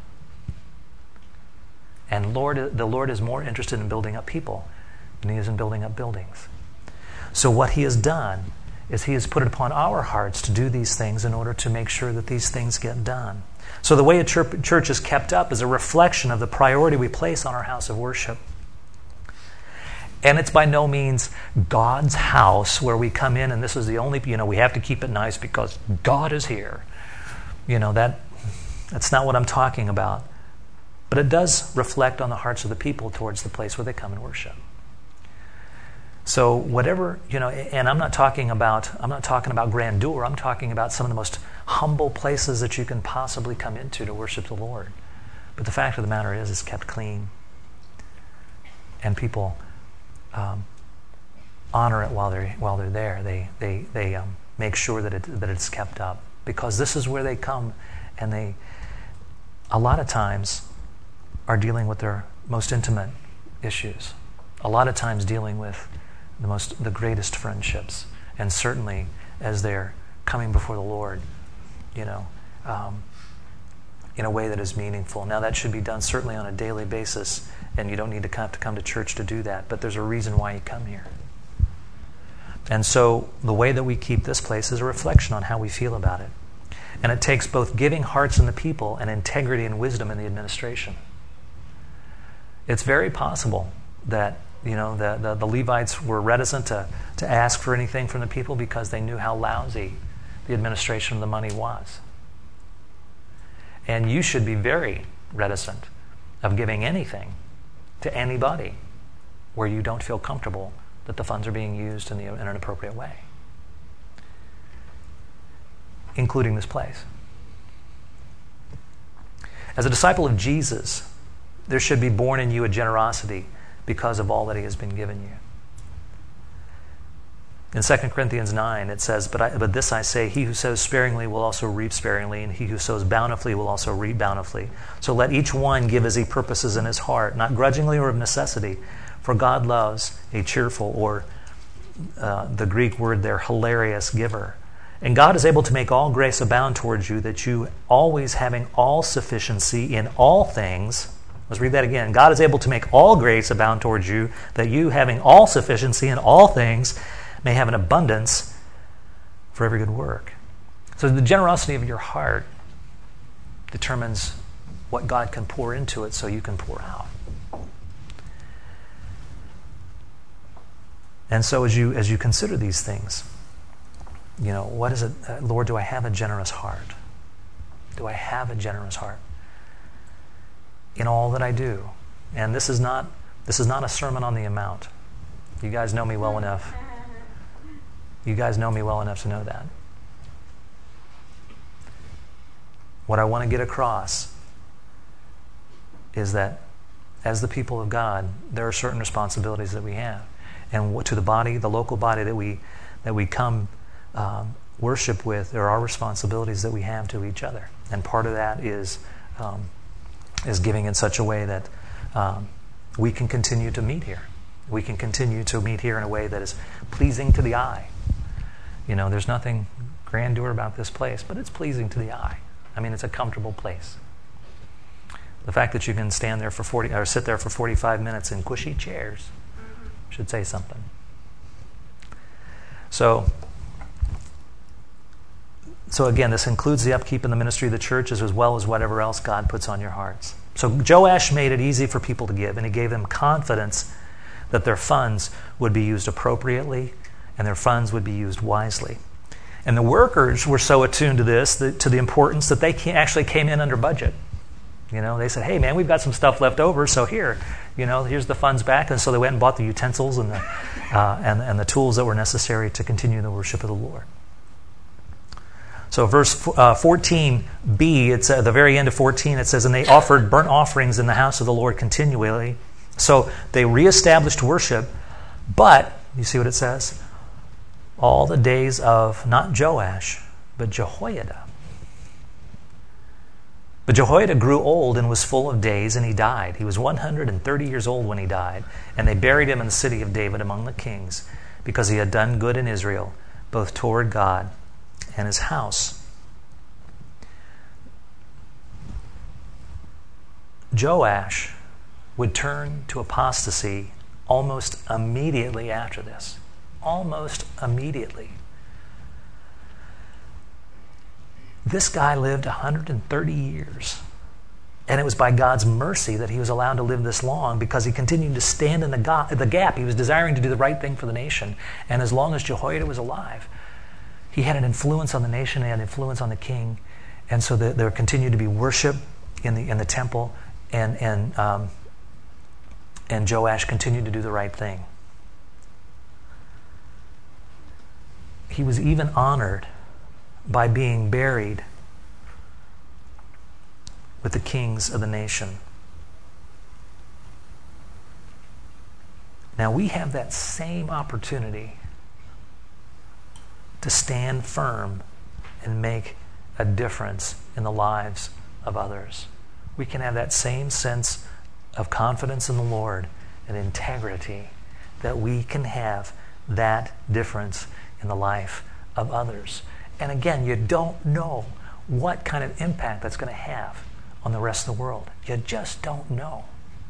And Lord, the Lord is more interested in building up people than he is in building up buildings. So what he has done is he has put it upon our hearts to do these things in order to make sure that these things get done. So the way a church is kept up is a reflection of the priority we place on our house of worship. And it's by no means God's house where we come in and this is the only, you know, we have to keep it nice because God is here. You know, that that's not what I'm talking about. But it does reflect on the hearts of the people towards the place where they come and worship. So whatever, you know, and I'm not talking about I'm not talking about grandeur. I'm talking about some of the most humble places that you can possibly come into to worship the Lord. But the fact of the matter is, it's kept clean, and people um, honor it while they're while they're there. They they they um, make sure that it that it's kept up, because this is where they come, and they a lot of times are dealing with their most intimate issues. A lot of times dealing with the most, the greatest friendships, and certainly as they're coming before the Lord, you know, um, in a way that is meaningful. Now that should be done certainly on a daily basis, and you don't need to have to come to church to do that, but there's a reason why you come here. And so the way that we keep this place is a reflection on how we feel about it. And it takes both giving hearts in the people and integrity and wisdom in the administration. It's very possible that You know, the, the, the Levites were reticent to, to ask for anything from the people because they knew how lousy the administration of the money was. And you should be very reticent of giving anything to anybody where you don't feel comfortable that the funds are being used in, the, in an appropriate way, including this place. As a disciple of Jesus, there should be born in you a generosity because of all that he has been given you. In Second Corinthians nine, it says, but, I, but this I say, he who sows sparingly will also reap sparingly, and he who sows bountifully will also reap bountifully. So let each one give as he purposes in his heart, not grudgingly or of necessity, for God loves a cheerful, or uh, the Greek word there, hilarious giver. And God is able to make all grace abound towards you, that you, always having all sufficiency in all things, let's read that again. God is able to make all grace abound towards you, that you, having all sufficiency in all things, may have an abundance for every good work. So the generosity of your heart determines what God can pour into it so you can pour out. And so as you as you consider these things, you know, what is it, uh, Lord, do I have a generous heart? Do I have a generous heart in all that I do? And this is not this is not a sermon on the amount. You guys know me well enough. You guys know me well enough to know that. What I want to get across is that as the people of God, there are certain responsibilities that we have. And to the body, the local body that we that we come um, worship with, there are responsibilities that we have to each other. And part of that is um, is giving in such a way that um, we can continue to meet here. We can continue to meet here in a way that is pleasing to the eye. You know, there's nothing grandeur about this place, but it's pleasing to the eye. I mean, it's a comfortable place. The fact that you can stand there for forty or sit there for forty-five minutes in cushy chairs should say something. So, so again, this includes the upkeep and the ministry of the churches as well as whatever else God puts on your hearts. So Joash made it easy for people to give, and he gave them confidence that their funds would be used appropriately and their funds would be used wisely. And the workers were so attuned to this, that, to the importance, that they actually came in under budget. You know, they said, hey, man, we've got some stuff left over, so here, you know, here's the funds back. And so they went and bought the utensils and the, uh, and, and the tools that were necessary to continue the worship of the Lord. So verse uh, fourteen b, it's at the very end of fourteen, it says, and they offered burnt offerings in the house of the Lord continually. So they reestablished worship, but, you see what it says? All the days of, not Joash, but Jehoiada. But Jehoiada grew old and was full of days, and he died. He was one hundred thirty years old when he died, and they buried him in the city of David among the kings, because he had done good in Israel, both toward God and his house. Joash would turn to apostasy almost immediately after this. Almost immediately. This guy lived one hundred thirty years. And it was by God's mercy that he was allowed to live this long, because he continued to stand in the, go- the gap. He was desiring to do the right thing for the nation. And as long as Jehoiada was alive, he had an influence on the nation, he had an influence on the king. And so the, there continued to be worship in the in the temple, and and um, and Joash continued to do the right thing. He was even honored by being buried with the kings of the nation. Now we have that same opportunity to stand firm and make a difference in the lives of others. We can have that same sense of confidence in the Lord and integrity, that we can have that difference in the life of others. And again, you don't know what kind of impact that's going to have on the rest of the world. You just don't know.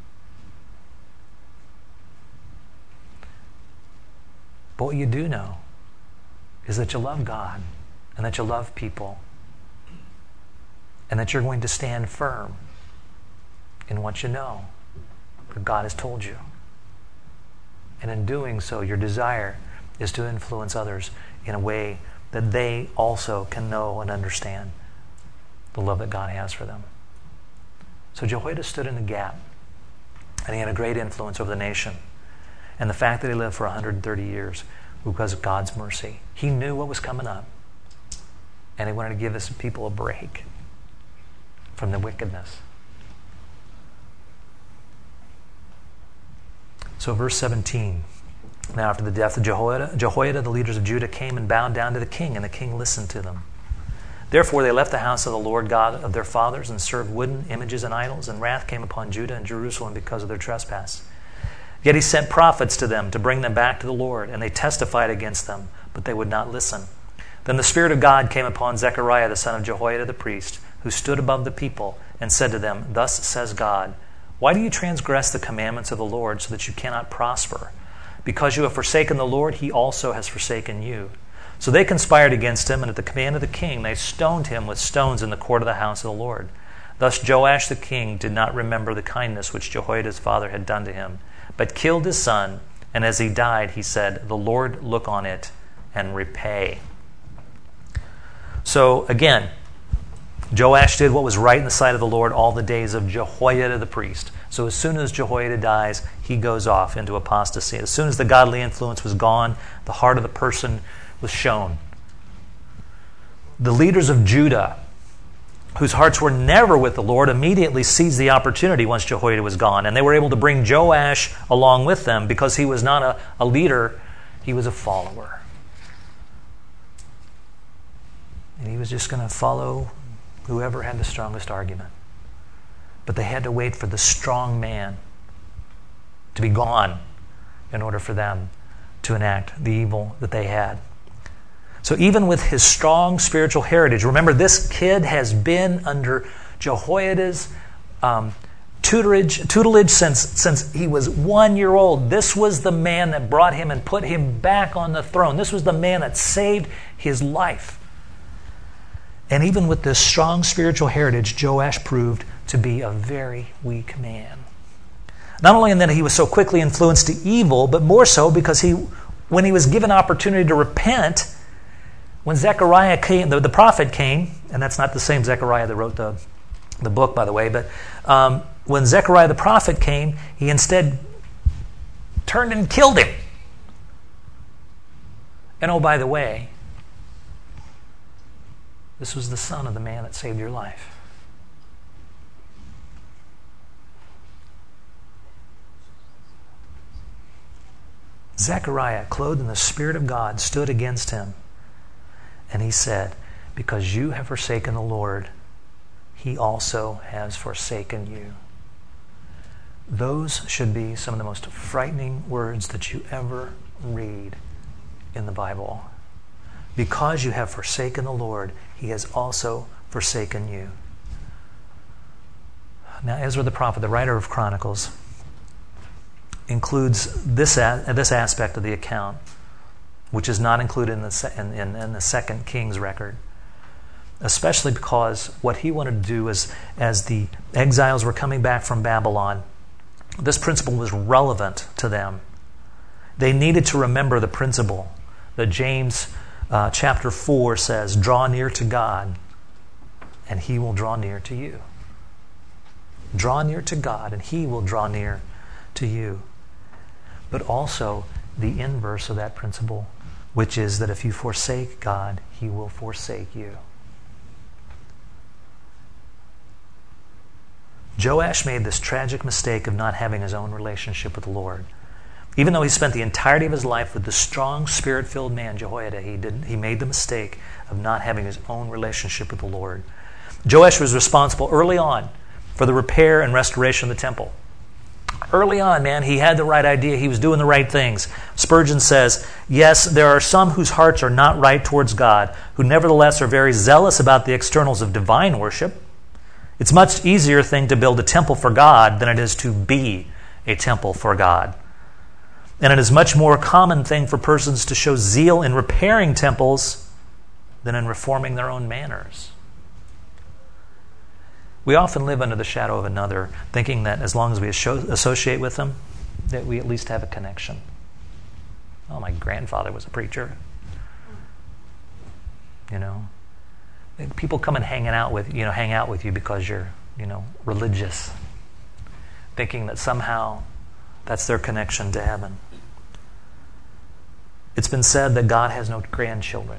But what you do know is that you love God, and that you love people, and that you're going to stand firm in what you know, what God has told you. And in doing so, your desire is to influence others in a way that they also can know and understand the love that God has for them. So Jehoiada stood in the gap, and he had a great influence over the nation. And the fact that he lived for one hundred thirty years was because of God's mercy. He knew what was coming up, and he wanted to give his people a break from the wickedness. So verse seventeen, Now after the death of Jehoiada, Jehoiada, the leaders of Judah came and bowed down to the king, and the king listened to them. Therefore they left the house of the Lord God of their fathers and served wooden images and idols, and wrath came upon Judah and Jerusalem because of their trespass. Yet he sent prophets to them to bring them back to the Lord, and they testified against them, but they would not listen. Then the Spirit of God came upon Zechariah the son of Jehoiada the priest, who stood above the people, and said to them, Thus says God, why do you transgress the commandments of the Lord so that you cannot prosper? Because you have forsaken the Lord, he also has forsaken you. So they conspired against him, and at the command of the king they stoned him with stones in the court of the house of the Lord. Thus Joash the king did not remember the kindness which Jehoiada his father had done to him, but killed his son, and as he died he said, The Lord look on it and repay. So again, Joash did what was right in the sight of the Lord all the days of Jehoiada the priest. So as soon as Jehoiada dies, he goes off into apostasy. As soon as the godly influence was gone, the heart of the person was shown. The leaders of Judah, whose hearts were never with the Lord, immediately seized the opportunity once Jehoiada was gone. And they were able to bring Joash along with them because he was not a, a leader, he was a follower. And he was just going to follow whoever had the strongest argument. But they had to wait for the strong man to be gone in order for them to enact the evil that they had. So even with his strong spiritual heritage, remember this kid has been under Jehoiada's um, tutorage, tutelage since, since he was one year old. This was the man that brought him and put him back on the throne. This was the man that saved his life. And even with this strong spiritual heritage, Joash proved to be a very weak man. Not only in that he was so quickly influenced to evil, but more so because he, when he was given opportunity to repent, when Zechariah came, the, the prophet came, and that's not the same Zechariah that wrote the, the book, by the way, but um, when Zechariah the prophet came, he instead turned and killed him. And oh, by the way, this was the son of the man that saved your life. Zechariah, clothed in the Spirit of God, stood against him. And he said, Because you have forsaken the Lord, he also has forsaken you. Those should be some of the most frightening words that you ever read in the Bible. Because you have forsaken the Lord, he has also forsaken you. Now, Ezra the prophet, the writer of Chronicles, includes this this aspect of the account, which is not included in the in, in, in the Second Kings record, especially because what he wanted to do is, as the exiles were coming back from Babylon, this principle was relevant to them. They needed to remember the principle that James uh, chapter four says, "Draw near to God, and he will draw near to you." Draw near to God, and he will draw near to you. But also the inverse of that principle, which is that if you forsake God, he will forsake you. Joash made this tragic mistake of not having his own relationship with the Lord. Even though he spent the entirety of his life with the strong, spirit-filled man, Jehoiada, he didn't, he made the mistake of not having his own relationship with the Lord. Joash was responsible early on for the repair and restoration of the temple. Early on, man, he had the right idea. He was doing the right things. Spurgeon says, yes, there are some whose hearts are not right towards God, who nevertheless are very zealous about the externals of divine worship. It's a much easier thing to build a temple for God than it is to be a temple for God. And it is a much more common thing for persons to show zeal in repairing temples than in reforming their own manners. We often live under the shadow of another, thinking that as long as we associate with them, that we at least have a connection. Oh, my grandfather was a preacher. You know, people come and hang out with you know hang out with you because you're you know religious, thinking that somehow that's their connection to heaven. It's been said that God has no grandchildren.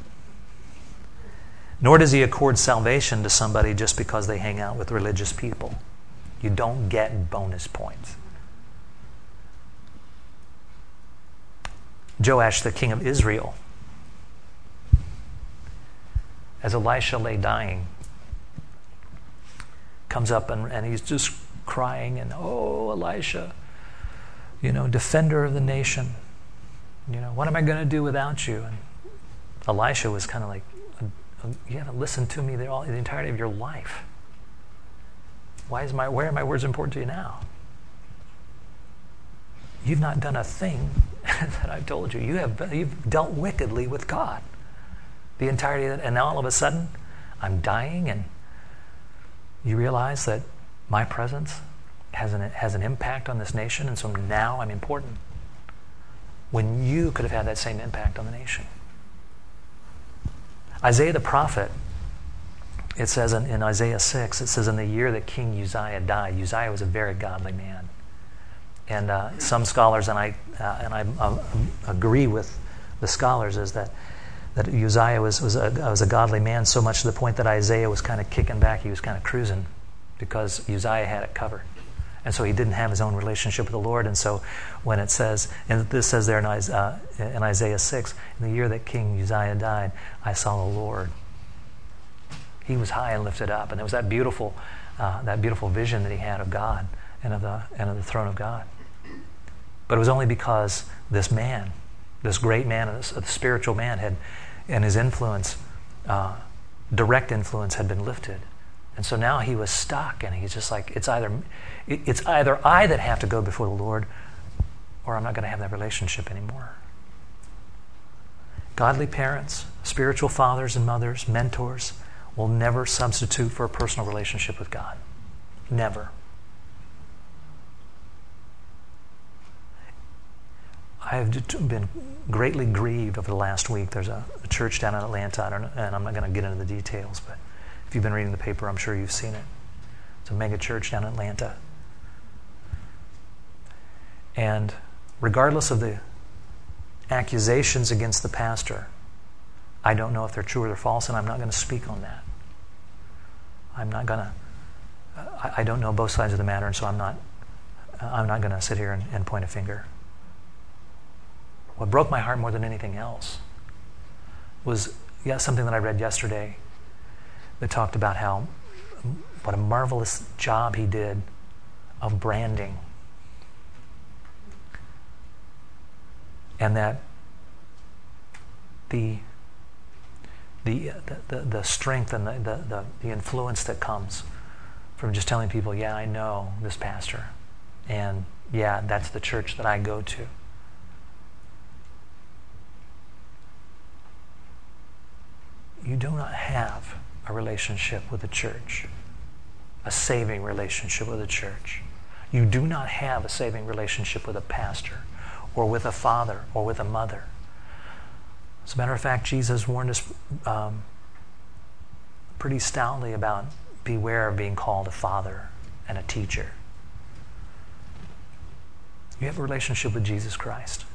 Nor does he accord salvation to somebody just because they hang out with religious people. You don't get bonus points. Joash, the king of Israel, as Elisha lay dying, comes up and, and he's just crying and, oh, Elisha, you know, defender of the nation, you know, what am I going to do without you? And Elisha was kind of like, you haven't listened to me the, all, the entirety of your life. Why is my, where are my words important to you now? You've not done a thing that I've told you. You have, you've dealt wickedly with God. The entirety of it, and now all of a sudden, I'm dying, and you realize that my presence has an, has an impact on this nation, and so now I'm important. When you could have had that same impact on the nation. Isaiah the prophet, it says in, in Isaiah six, it says in the year that King Uzziah died, Uzziah was a very godly man. And uh, some scholars, and I uh, and I uh, agree with the scholars, is that that Uzziah was was a, was a godly man, so much to the point that Isaiah was kind of kicking back, he was kind of cruising, because Uzziah had it covered. And so he didn't have his own relationship with the Lord. And so when it says, and this says there in, uh, in Isaiah six, in the year that King Uzziah died, I saw the Lord. He was high and lifted up. And there was that beautiful, uh, that beautiful vision that he had of God and of the and of the throne of God. But it was only because this man, this great man, this, this spiritual man, had, and his influence, uh, direct influence, had been lifted. And so now he was stuck, and he's just like, it's either it's either I that have to go before the Lord, or I'm not going to have that relationship anymore. Godly parents, spiritual fathers and mothers, mentors, will never substitute for a personal relationship with God. Never. I've been greatly grieved over the last week. There's a, a church down in Atlanta, I don't know, and I'm not going to get into the details, but if you've been reading the paper, I'm sure you've seen it. It's a mega church down in Atlanta. And regardless of the accusations against the pastor, I don't know if they're true or they're false, and I'm not going to speak on that. I'm not going to, I, I don't know both sides of the matter, and so I'm not, I'm not going to sit here and, and point a finger. What broke my heart more than anything else was yeah, something that I read yesterday that talked about how what a marvelous job he did of branding. And that the the the, the strength and the, the, the, the influence that comes from just telling people, yeah, I know this pastor. And yeah, that's the church that I go to. You do not have a relationship with the church, a saving relationship with the church. You do not have a saving relationship with a pastor or with a father or with a mother. As a matter of fact, Jesus warned us um, pretty stoutly about beware of being called a father and a teacher. You have a relationship with Jesus Christ.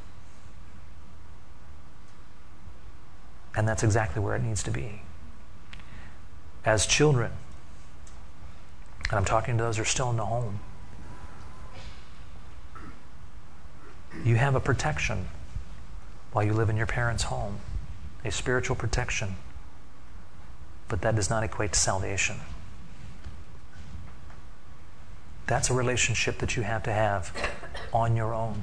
And that's exactly where it needs to be. As children, and I'm talking to those who are still in the home, you have a protection while you live in your parents' home, a spiritual protection, but that does not equate to salvation. That's a relationship that you have to have on your own.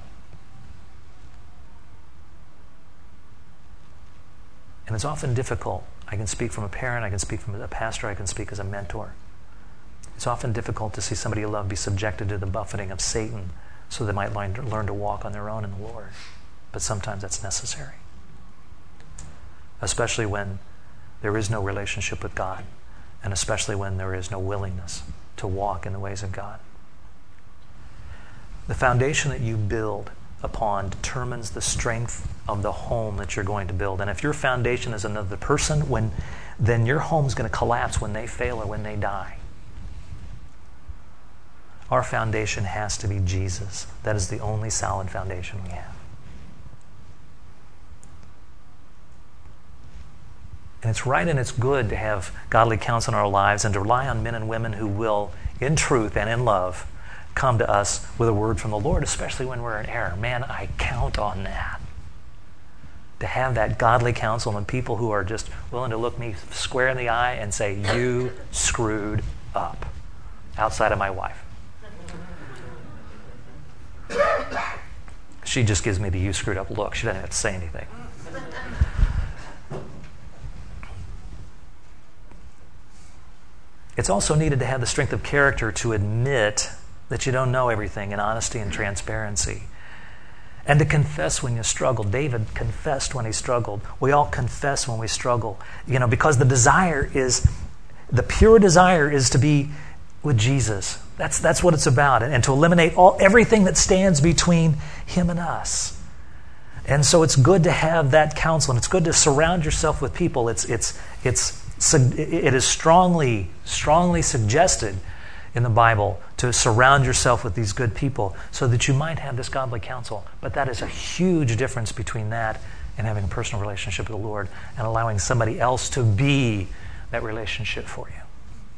And it's often difficult. I can speak from a parent, I can speak from a pastor, I can speak as a mentor. It's often difficult to see somebody you love be subjected to the buffeting of Satan so they might learn to, learn to walk on their own in the Lord. But sometimes that's necessary. Especially when there is no relationship with God, and especially when there is no willingness to walk in the ways of God. The foundation that you build upon determines the strength of the home that you're going to build. And if your foundation is another person, when then your home's going to collapse when they fail or when they die. Our foundation has to be Jesus. That is the only solid foundation we have. And it's right and it's good to have godly counsel in our lives and to rely on men and women who will, in truth and in love, come to us with a word from the Lord, especially when we're in error. Man, I count on that. to have that godly counsel and people who are just willing to look me square in the eye and say, you screwed up, outside of my wife. She just gives me the you screwed up look. She doesn't have to say anything. It's also needed to have the strength of character to admit that you don't know everything in honesty and transparency. And to confess when you struggle. David confessed when he struggled. We all confess when we struggle. You know, because the desire is, the pure desire is to be with Jesus. That's that's what it's about. And, and to eliminate all everything that stands between him and us. And so it's good to have that counsel, and it's good to surround yourself with people. It's it's it's it is strongly, strongly suggested in the Bible to surround yourself with these good people so that you might have this godly counsel. But that is a huge difference between that and having a personal relationship with the Lord and allowing somebody else to be that relationship for you.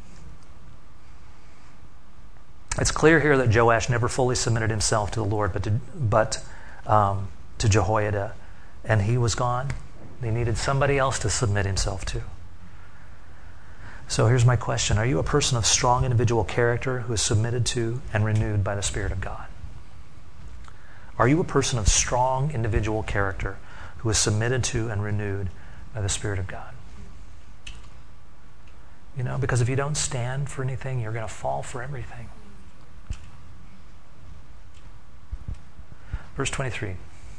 It's clear here that Joash never fully submitted himself to the Lord, but to, but um, to Jehoiada, and he was gone. He needed somebody else to submit himself to. So here's my question. Are you a person of strong individual character who is submitted to and renewed by the Spirit of God? Are you a person of strong individual character who is submitted to and renewed by the Spirit of God? You know, because if you don't stand for anything, you're going to fall for everything. Verse twenty-three.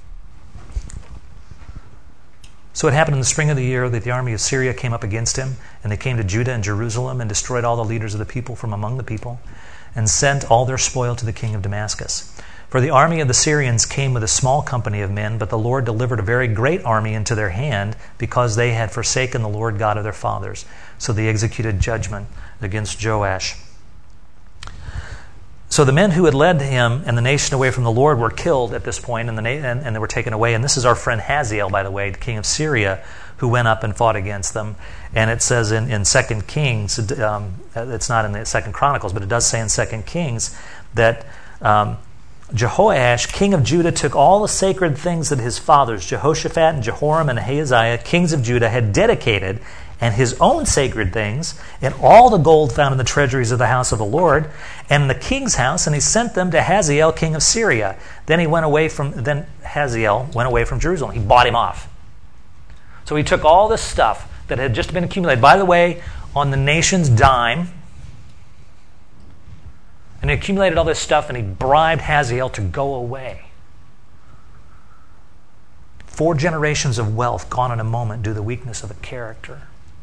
So it happened in the spring of the year that the army of Syria came up against him, and they came to Judah and Jerusalem and destroyed all the leaders of the people from among the people, and sent all their spoil to the king of Damascus. For the army of the Syrians came with a small company of men, but the Lord delivered a very great army into their hand, because they had forsaken the Lord God of their fathers. So they executed judgment against Joash. So the men who had led him and the nation away from the Lord were killed at this point, and, the na- and, and they were taken away. And this is our friend Hazael, by the way, the king of Syria, who went up and fought against them. And it says in, in Second Kings, um, it's not in the Second Chronicles, but it does say in Second Kings that um, Jehoash, king of Judah, took all the sacred things that his fathers, Jehoshaphat and Jehoram and Ahaziah, kings of Judah, had dedicated, and his own sacred things, and all the gold found in the treasuries of the house of the Lord, and the king's house, and he sent them to Hazael, king of Syria. Then he went away from. Then Hazael went away from Jerusalem. He bought him off. So he took all this stuff that had just been accumulated, by the way, on the nation's dime, and he accumulated all this stuff, and he bribed Hazael to go away. Four generations of wealth gone in a moment due to the weakness of a character.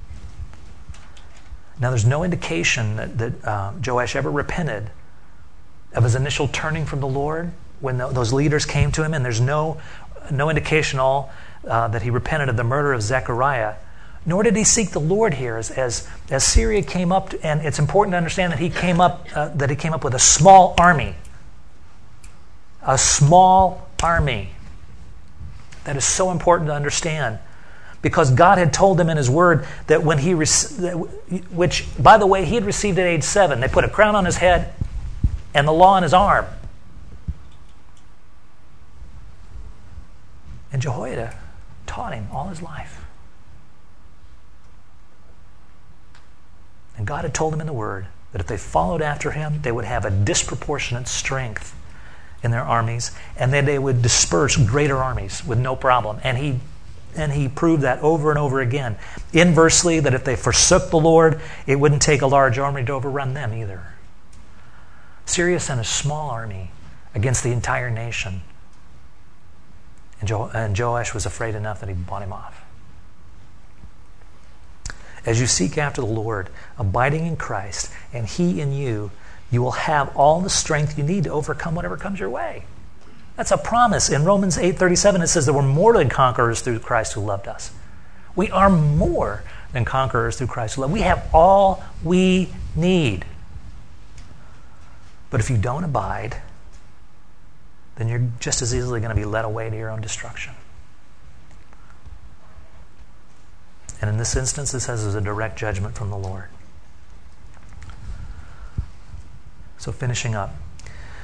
Now, there's no indication that, that uh, Joash ever repented of his initial turning from the Lord when the, those leaders came to him, and there's no no indication at all uh, that he repented of the murder of Zechariah. Nor did he seek the Lord here, as as, as Syria came up, to, and it's important to understand that he came up uh, that he came up with a small army, a small army. That is so important to understand. Because God had told him in his word that when he, which, by the way, he had received at age seven. They put a crown on his head and the law on his arm. And Jehoiada taught him all his life. And God had told him in the word that if they followed after him, they would have a disproportionate strength in their armies, and then they would disperse greater armies with no problem. And he And he proved that over and over again. Inversely, that if they forsook the Lord, it wouldn't take a large army to overrun them either. Syria sent a small army against the entire nation. And, jo- and Joash was afraid enough that he bought him off. As you seek after the Lord, abiding in Christ, and He in you, you will have all the strength you need to overcome whatever comes your way. That's a promise. In Romans eight thirty-seven, it says that we're more than conquerors through Christ who loved us. We are more than conquerors through Christ who loved us. We have all we need. But if you don't abide, then you're just as easily going to be led away to your own destruction. And in this instance, it says there's a direct judgment from the Lord. So finishing up.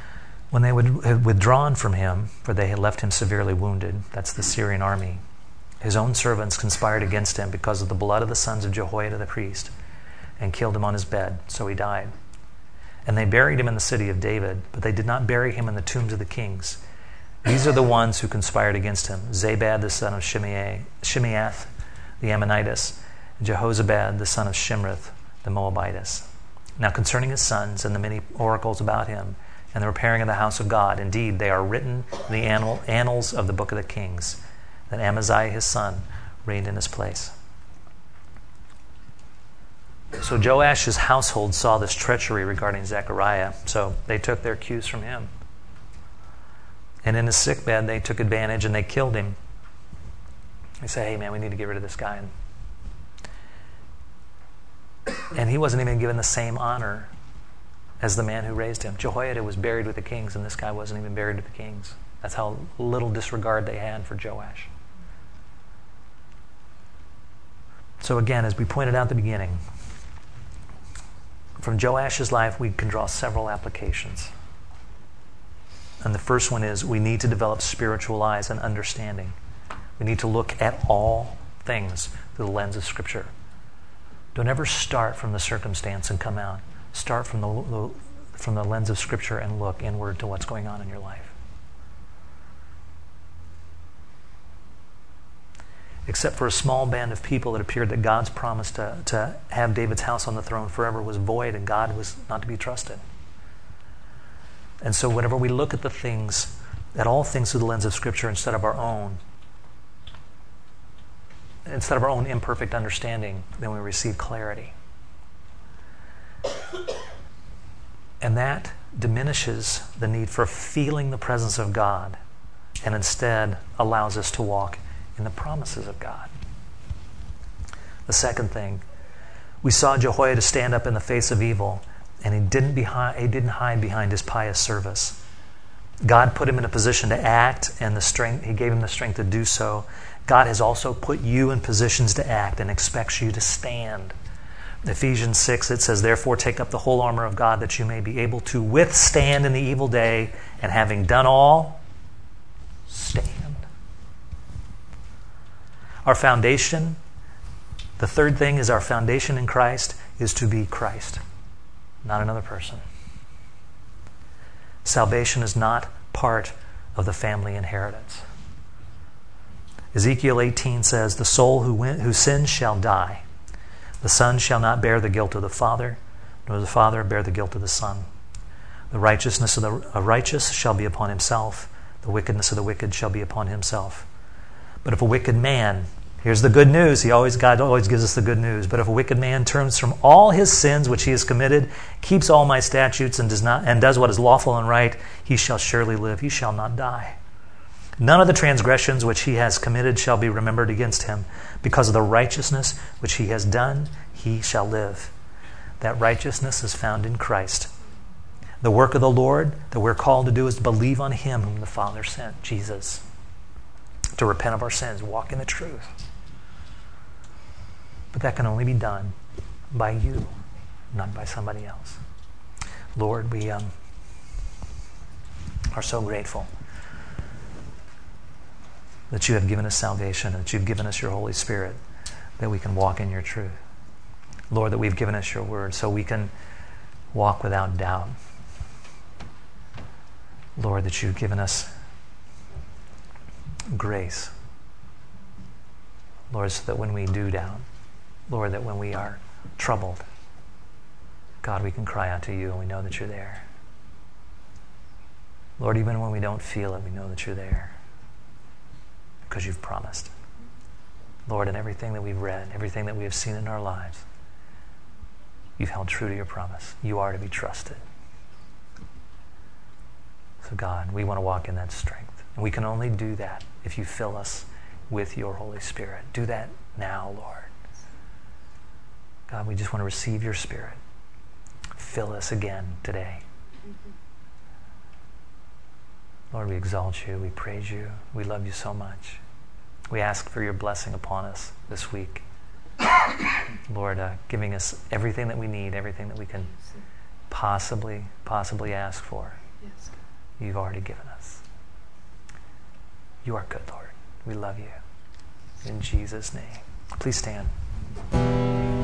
When they had withdrawn from him, for they had left him severely wounded, that's the Syrian army, his own servants conspired against him because of the blood of the sons of Jehoiada the priest, and killed him on his bed, so he died. And they buried him in the city of David, but they did not bury him in the tombs of the kings. These are the ones who conspired against him: Zabad the son of Shimei, Shimeath the Ammonitess, and Jehozabad the son of Shimrith the Moabitess. Now concerning his sons and the many oracles about him, and the repairing of the house of God, indeed they are written in the annal, annals of the book of the kings, that Amaziah his son reigned in his place. So Joash's household saw this treachery regarding Zechariah, so they took their cues from him. And in his sickbed, they took advantage and they killed him. They say, hey man, we need to get rid of this guy. And he wasn't even given the same honor as the man who raised him. Jehoiada was buried with the kings, and this guy wasn't even buried with the kings. That's how little disregard they had for Joash. So again, as we pointed out at the beginning, from Joash's life, we can draw several applications. And the first one is we need to develop spiritual eyes and understanding. We need to look at all things through the lens of Scripture. Don't ever start from the circumstance and come out. Start from the, from the lens of Scripture and look inward to what's going on in your life. Except for a small band of people, it appeared that God's promise to, to have David's house on the throne forever was void, and God was not to be trusted. And so whenever we look at the things, at all things through the lens of Scripture instead of our own, instead of our own imperfect understanding, then we receive clarity. And that diminishes the need for feeling the presence of God, and instead allows us to walk in the promises of God. The second thing, we saw Jehoiada stand up in the face of evil, and he didn't, behind, he didn't hide behind his pious service. God put him in a position to act, and the strength, he gave him the strength to do so. God has also put you in positions to act and expects you to stand. In Ephesians six, it says, therefore take up the whole armor of God, that you may be able to withstand in the evil day, and having done all, stand. Our foundation, the third thing is our foundation in Christ is to be Christ, not another person. Salvation is not part of the family inheritance. Ezekiel eighteen says, the soul who, win, who sins shall die. The son shall not bear the guilt of the father, nor the father bear the guilt of the son. The righteousness of the righteous shall be upon himself. The wickedness of the wicked shall be upon himself. But if a wicked man, here's the good news, he always God always gives us the good news, but if a wicked man turns from all his sins which he has committed, keeps all my statutes, and does not and does what is lawful and right, he shall surely live, he shall not die. None of the transgressions which he has committed shall be remembered against him. Because of the righteousness which he has done, he shall live. That righteousness is found in Christ. The work of the Lord that we're called to do is to believe on him whom the Father sent, Jesus. To repent of our sins, walk in the truth. But that can only be done by you, not by somebody else. Lord, we um, are so grateful that you have given us salvation, that you've given us your Holy Spirit, that we can walk in your truth. Lord, that we've given us your word so we can walk without doubt. Lord, that you've given us grace. Lord, so that when we do doubt, Lord, that when we are troubled, God, we can cry out to you and we know that you're there. Lord, even when we don't feel it, we know that you're there because you've promised. Lord, in everything that we've read, everything that we have seen in our lives, you've held true to your promise. You are to be trusted. So God, we want to walk in that strength. And we can only do that if you fill us with your Holy Spirit. Do that now, Lord. God, we just want to receive your Spirit. Fill us again today. Lord, we exalt you. We praise you. We love you so much. We ask for your blessing upon us this week. Lord, uh, giving us everything that we need, everything that we can possibly, possibly ask for. Yes. You've already given us. You are good, Lord. We love you. In Jesus' name. Please stand.